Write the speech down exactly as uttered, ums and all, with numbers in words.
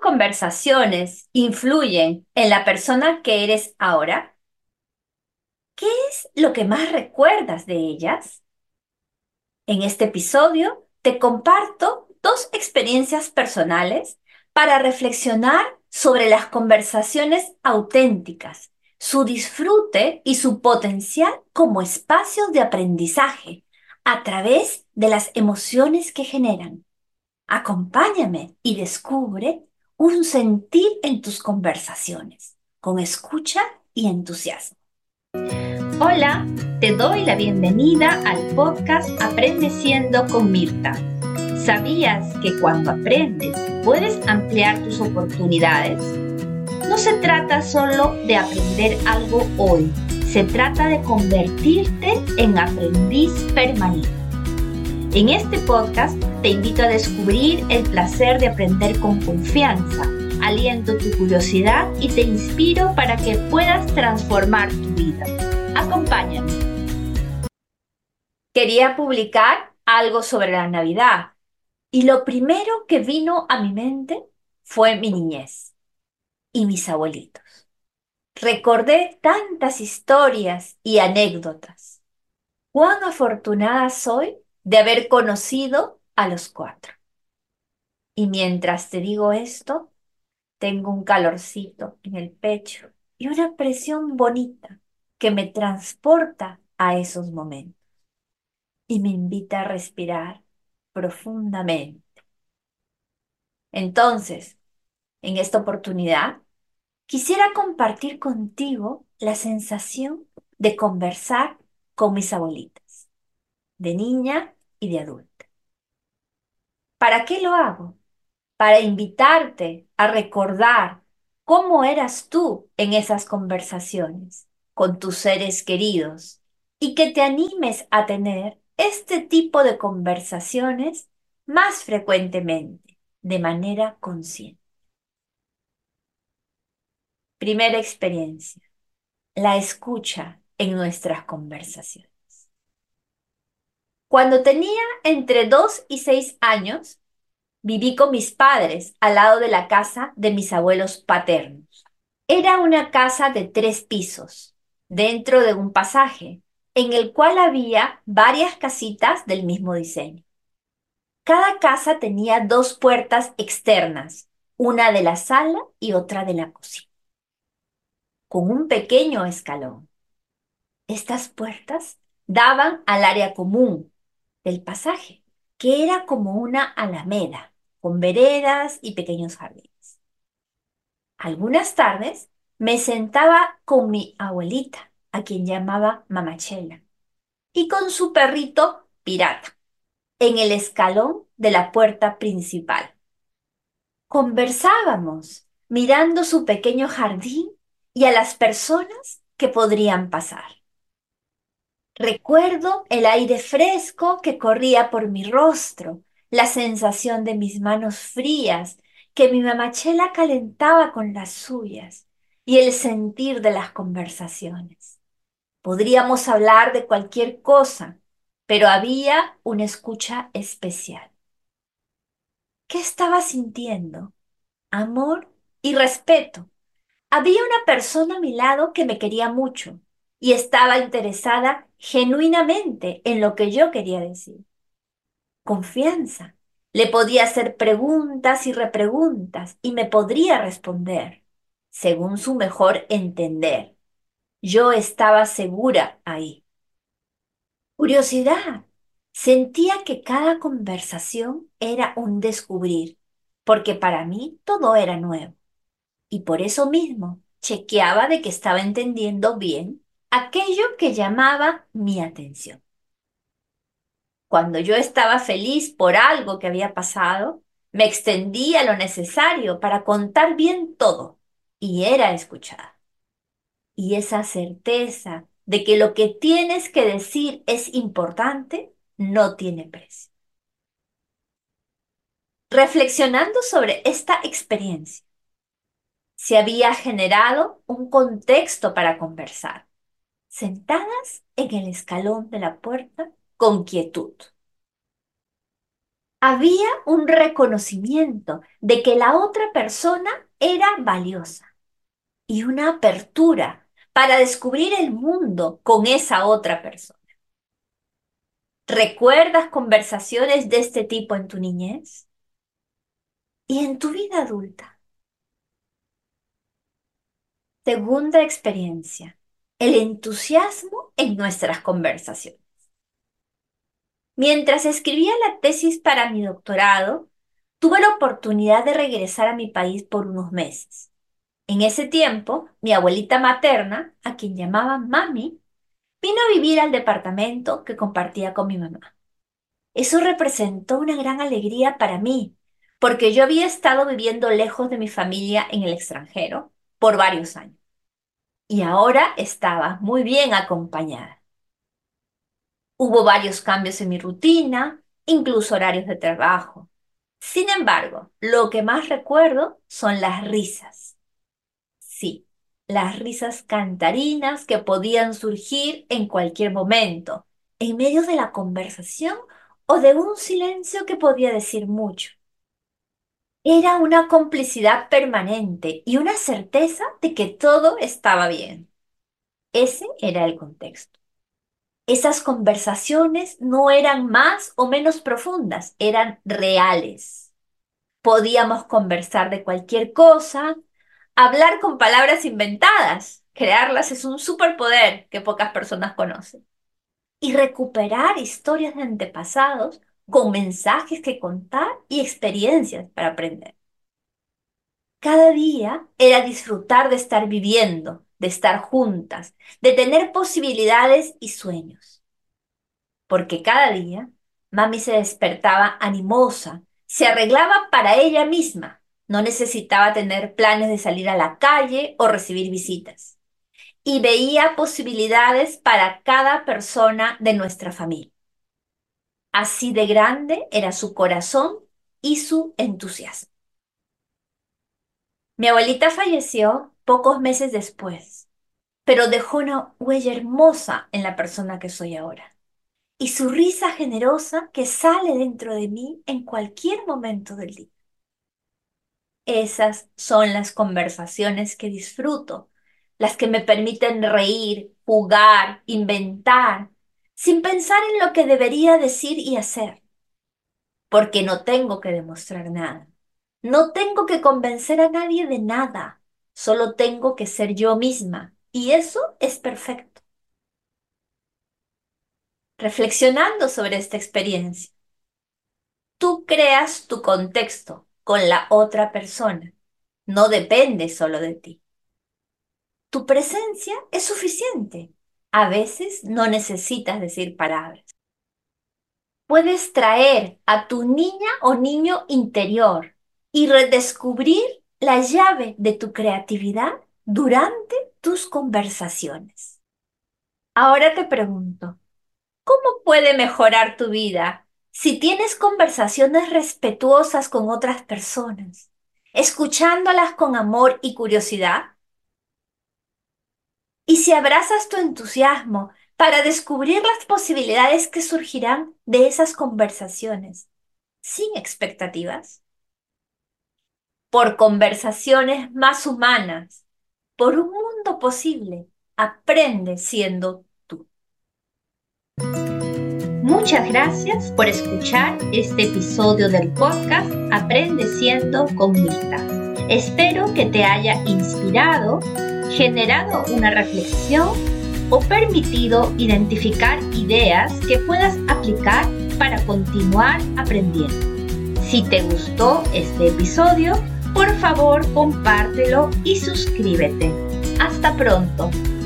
conversaciones influyen en la persona que eres ahora? ¿Qué es lo que más recuerdas de ellas? En este episodio te comparto dos experiencias personales para reflexionar sobre las conversaciones auténticas, su disfrute y su potencial como espacios de aprendizaje a través de las emociones que generan. Acompáñame y descubre un sentir en tus conversaciones, con escucha y entusiasmo. Hola, te doy la bienvenida al podcast Aprendeciendo con Mirta. ¿Sabías que cuando aprendes puedes ampliar tus oportunidades? No se trata solo de aprender algo hoy, se trata de convertirte en aprendiz permanente. En este podcast te invito a descubrir el placer de aprender con confianza, aliento tu curiosidad y te inspiro para que puedas transformar tu vida. Acompáñame. Quería publicar algo sobre la Navidad y lo primero que vino a mi mente fue mi niñez y mis abuelitos. Recordé tantas historias y anécdotas. Cuán afortunada soy de haber conocido a los cuatro. Y mientras te digo esto, tengo un calorcito en el pecho y una presión bonita que me transporta a esos momentos y me invita a respirar profundamente. Entonces, en esta oportunidad, quisiera compartir contigo la sensación de conversar con mis abuelitas, de niña y de adulta. ¿Para qué lo hago? Para invitarte a recordar cómo eras tú en esas conversaciones con tus seres queridos y que te animes a tener este tipo de conversaciones más frecuentemente, de manera consciente. Primera experiencia, la escucha en nuestras conversaciones. Cuando tenía entre dos y seis años, viví con mis padres al lado de la casa de mis abuelos paternos. Era una casa de tres pisos, dentro de un pasaje, en el cual había varias casitas del mismo diseño. Cada casa tenía dos puertas externas, una de la sala y otra de la cocina, con un pequeño escalón. Estas puertas daban al área común del pasaje, que era como una alameda, con veredas y pequeños jardines. Algunas tardes me sentaba con mi abuelita, a quien llamaba Mamachela, y con su perrito Pirata, en el escalón de la puerta principal. Conversábamos, mirando su pequeño jardín y a las personas que podrían pasar. Recuerdo el aire fresco que corría por mi rostro, la sensación de mis manos frías que mi mamachela calentaba con las suyas y el sentir de las conversaciones. Podríamos hablar de cualquier cosa, pero había una escucha especial. ¿Qué estaba sintiendo? Amor y respeto. Había una persona a mi lado que me quería mucho y estaba interesada genuinamente en lo que yo quería decir. Confianza. Le podía hacer preguntas y repreguntas y me podría responder, según su mejor entender. Yo estaba segura ahí. Curiosidad. Sentía que cada conversación era un descubrir, porque para mí todo era nuevo. Y por eso mismo chequeaba de que estaba entendiendo bien aquello que llamaba mi atención. Cuando yo estaba feliz por algo que había pasado, me extendía lo necesario para contar bien todo y era escuchada. Y esa certeza de que lo que tienes que decir es importante no tiene precio. Reflexionando sobre esta experiencia, se había generado un contexto para conversar, sentadas en el escalón de la puerta con quietud. Había un reconocimiento de que la otra persona era valiosa y una apertura para descubrir el mundo con esa otra persona. ¿Recuerdas conversaciones de este tipo en tu niñez y en tu vida adulta? Segunda experiencia, el entusiasmo en nuestras conversaciones. Mientras escribía la tesis para mi doctorado, tuve la oportunidad de regresar a mi país por unos meses. En ese tiempo, mi abuelita materna, a quien llamaban mami, vino a vivir al departamento que compartía con mi mamá. Eso representó una gran alegría para mí, porque yo había estado viviendo lejos de mi familia en el extranjero por varios años y ahora estaba muy bien acompañada. Hubo varios cambios en mi rutina, incluso horarios de trabajo. Sin embargo, lo que más recuerdo son las risas. Sí, las risas cantarinas que podían surgir en cualquier momento, en medio de la conversación o de un silencio que podía decir mucho. Era una complicidad permanente y una certeza de que todo estaba bien. Ese era el contexto. Esas conversaciones no eran más o menos profundas, eran reales. Podíamos conversar de cualquier cosa, hablar con palabras inventadas. Crearlas es un superpoder que pocas personas conocen. Y recuperar historias de antepasados con mensajes que contar y experiencias para aprender. Cada día era disfrutar de estar viviendo, de estar juntas, de tener posibilidades y sueños. Porque cada día mami se despertaba animosa, se arreglaba para ella misma, no necesitaba tener planes de salir a la calle o recibir visitas. Y veía posibilidades para cada persona de nuestra familia. Así de grande era su corazón y su entusiasmo. Mi abuelita falleció pocos meses después, pero dejó una huella hermosa en la persona que soy ahora. Y su risa generosa que sale dentro de mí en cualquier momento del día. Esas son las conversaciones que disfruto, las que me permiten reír, jugar, inventar, sin pensar en lo que debería decir y hacer, porque no tengo que demostrar nada. No tengo que convencer a nadie de nada, solo tengo que ser yo misma, y eso es perfecto. Reflexionando sobre esta experiencia, tú creas tu contexto con la otra persona. No depende solo de ti. Tu presencia es suficiente. A veces no necesitas decir palabras. Puedes traer a tu niña o niño interior y redescubrir la llave de tu creatividad durante tus conversaciones. Ahora te pregunto, ¿cómo puede mejorar tu vida si tienes conversaciones respetuosas con otras personas, escuchándolas con amor y curiosidad? ¿Y si abrazas tu entusiasmo para descubrir las posibilidades que surgirán de esas conversaciones, sin expectativas? Por conversaciones más humanas, por un mundo posible, aprende siendo tú. Muchas gracias por escuchar este episodio del podcast Aprende siendo con Mirta. Espero que te haya inspirado, generado una reflexión o permitido identificar ideas que puedas aplicar para continuar aprendiendo. Si te gustó este episodio, por favor compártelo y suscríbete. Hasta pronto.